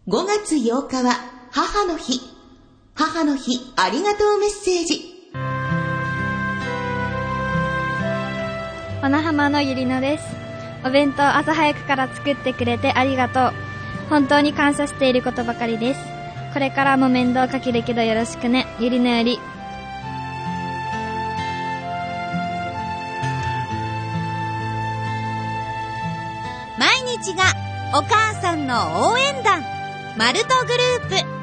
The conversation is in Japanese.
5月8日は母の日。母の日ありがとうメッセージ。 小名浜のゆりのです。お弁当朝早くから作ってくれてありがとう。本当に感謝していることばかりです。これからも面倒かけるけどよろしくね。ゆりのより。 毎日がお母さんの応援団。マルトグループ。